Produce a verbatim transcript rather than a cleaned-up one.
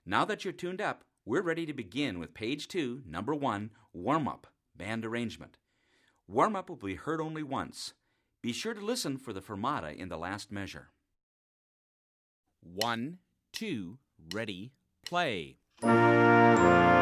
Now that you're tuned up, we're ready to begin with page two, number one, warm-up, band arrangement. Warm-up will be heard only once. Be sure to listen for the fermata in the last measure. One, two, ready, play.